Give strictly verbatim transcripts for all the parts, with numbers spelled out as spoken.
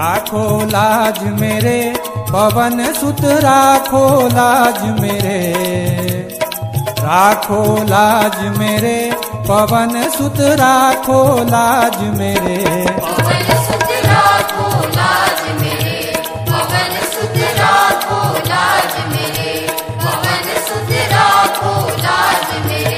राखो लाज मेरे पवन सुत राखो लाज मेरे, राखो लाज मेरे पवन सुत राखो लाज मेरे, पवन सुत राखो लाज मेरे, पवन सुत राखो लाज मेरे, पवन सुत राखो लाज मेरे।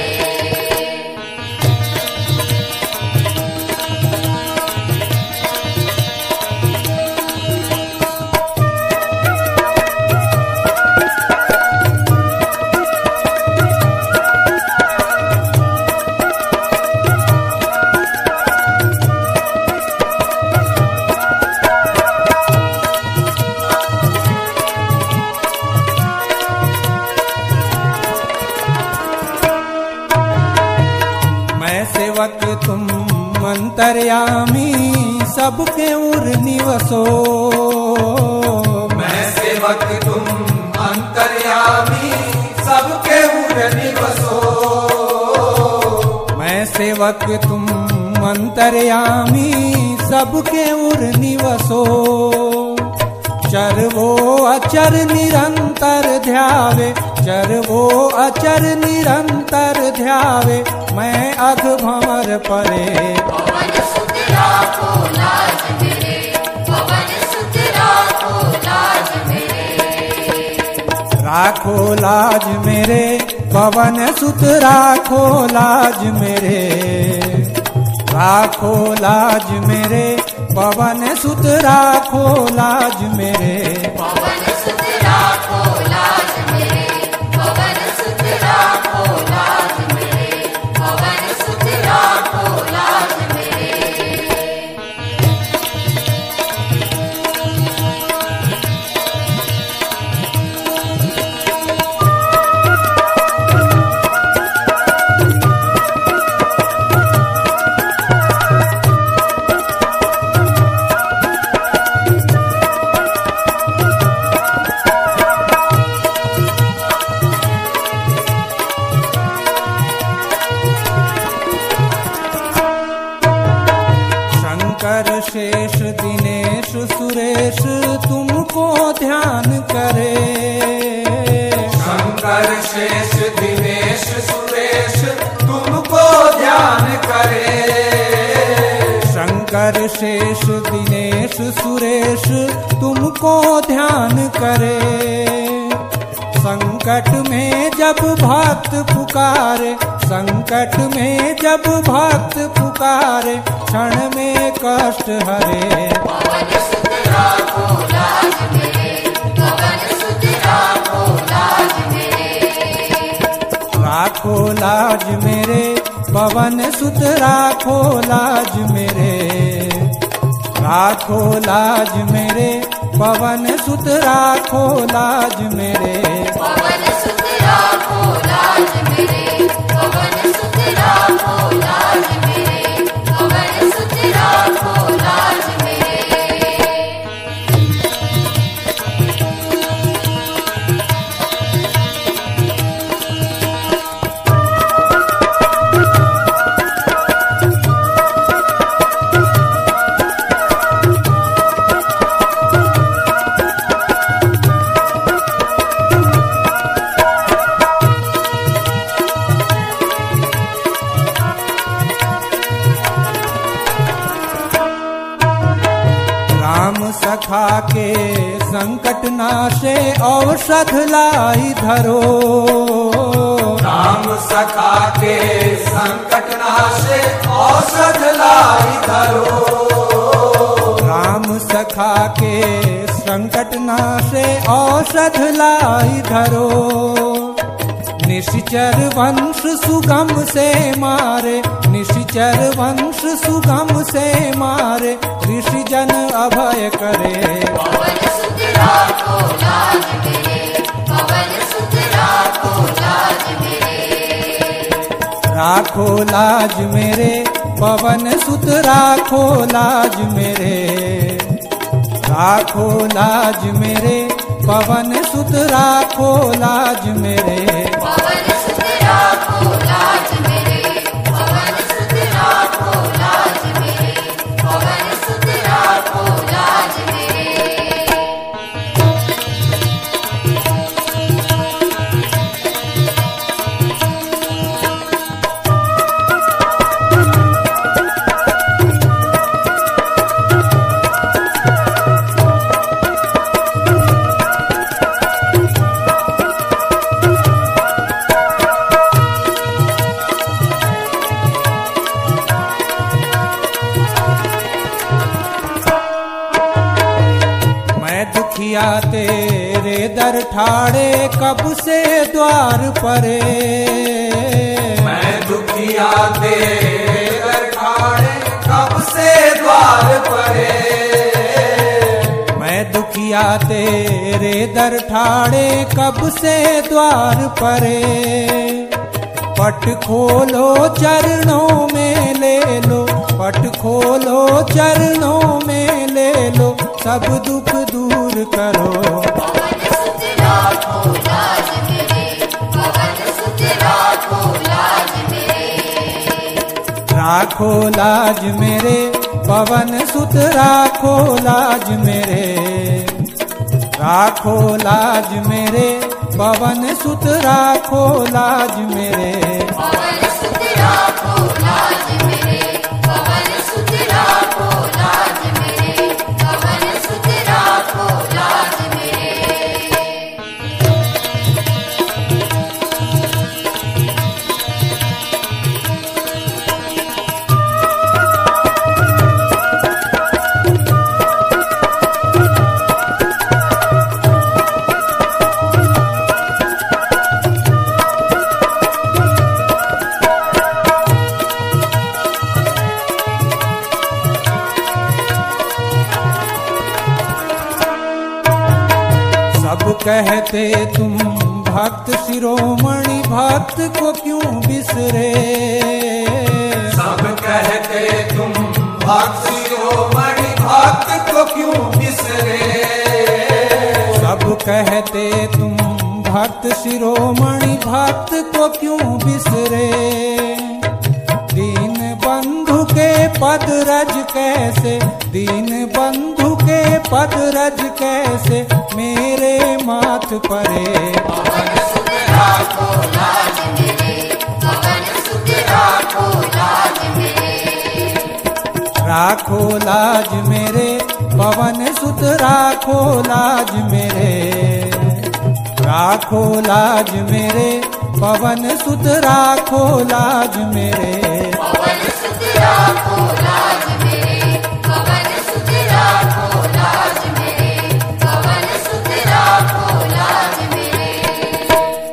सेवक तुम अंतर्यामी सबके उर निवसो, मैं सेवक तुम अंतर्यामी सबके उर निवसो, मैं सेवक तुम अंतर्यामी सबके उर निवसो, चरवो अचर निरंतर ध्यावे, चरवो अचर निरंतर ध्यावे, मैं अघ भंवर परे। पवन सुत राखो लाज मेरे, पवन सुत राखो लाज मेरे, राखो लाज मेरे पवन सुत राखो लाज मेरे, राखो लाज मेरे पवन सुत राखो लाज मेरे, पवन सुत राखो लाज मेरे, पवन सुत राखो लाज मेरे, पवन सुत राखो लाज मेरे। शंकर शेष दिनेश सुरेश तुमको ध्यान करे, शंकर शेष दिनेश सुरेश तुमको ध्यान करे, शंकर शेष दिनेश सुरेश तुमको ध्यान करे, संकट में जब भक्त पुकारे, संकट में जब भक्त पुकारे, क्षण में कष्ट हरे। पवन सुत राखो लाज मेरे, पवन सुत राखो लाज मेरे, राखो लाज मेरे पवन सुत राखो लाज मेरे, राखो लाज मेरे पवन सुत राखो लाज मेरे, पवन सुत राखो लाज मेरे, पवन सुत राखो लाज मेरे, पवन सुत राखो लाज मेरे। राम सखा के संकट नाशे औषध लाई धरो, राम सखा के संकट नाशे औषध लाई धरो, राम सखा के संकट नाशे औषध लाई धरो, निश्चर वंश सुगम से मारे, निश्चर वंश सुगम से मारे, ऋषि जन अभय करे। पवन सुत राखो लाज मेरे, पवन सुत राखो लाज मेरे, राखो लाज मेरे पवन सुत राखो लाज मेरे, राखो लाज मेरे पवन सुत राखो लाज मेरे, पवन सुत राखो लाज मेरे, पवन सुत राखो लाज मेरे, पवन सुत राखो लाज मेरे। दुखिया तेरे दर ठाड़े कब से द्वार परे। मैं दुखिया तेरे दर ठाड़े कब से द्वार परे। मैं दुखिया तेरे दर ठाड़े कब से द्वार परे। पट खोलो चरणों में ले लो, पट खोलो चरणों में ले लो, सब दुख दूर करो। पवन सुत राखो लाज मेरे, पवन सुत राखो लाज मेरे। राखो लाज मेरे पवन सुत राखो लाज मेरे। राखो लाज मेरे पवन सुत राखो लाज मेरे। पवन सुत राखो लाज मेरे, पवन सुत राखो लाज मेरे, पवन सुत राखो लाज मेरे। सब कहते तुम भक्त शिरोमणि, भक्त को क्यों बिसरे। सब कहते तुम भक्त शिरोमणि, भक्त को क्यों बिसरे। सब कहते तुम भक्त शिरोमणि, भक्त को क्यों बिसरे। दीन बंधु के पद रज कैसे, दीन बंधु के पद रज कैसे मेरे माथ परे। पवन सुत राखो लाज मेरे, पवन सुत राखो लाज मेरे। राखो लाज मेरे पवन सुत राखो लाज मेरे। राखो लाज मेरे पवन सुत राखो लाज मेरे। पवन सुत राखो लाज मेरे, पवन सुत राखो लाज मेरे, पवन सुत राखो लाज मेरे।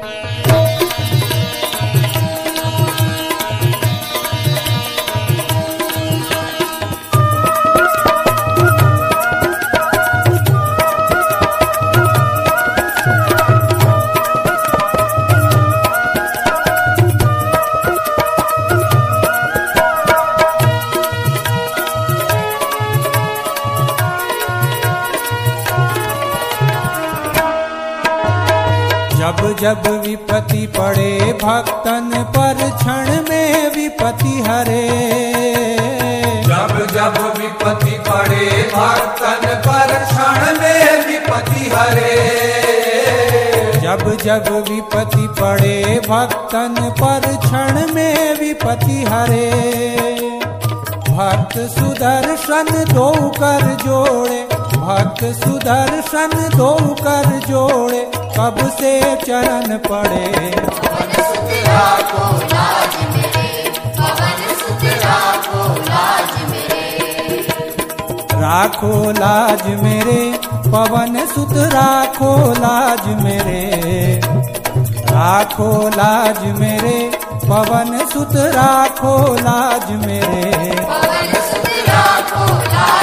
जब जब विपत्ति पड़े भक्तन पर क्षण में विपत्ति हरे। जब जब विपत्ति पड़े भक्तन पर क्षण में विपत्ति हरे। जब जब विपत्ति पड़े भक्तन पर क्षण में विपत्ति हरे। भक्त सुदर्शन दो कर जोड़े, भक्त सुदर्शन दो कर जोड़े, कब से चरण पड़े। पवन सुत राखो लाज मेरे, पवन सुत राखो लाज मेरे। राखो लाज मेरे पवन सुत राखो लाज मेरे। राखो लाज मेरे पवन सुत राखो लाज मेरे। पवन सुत राखो लाज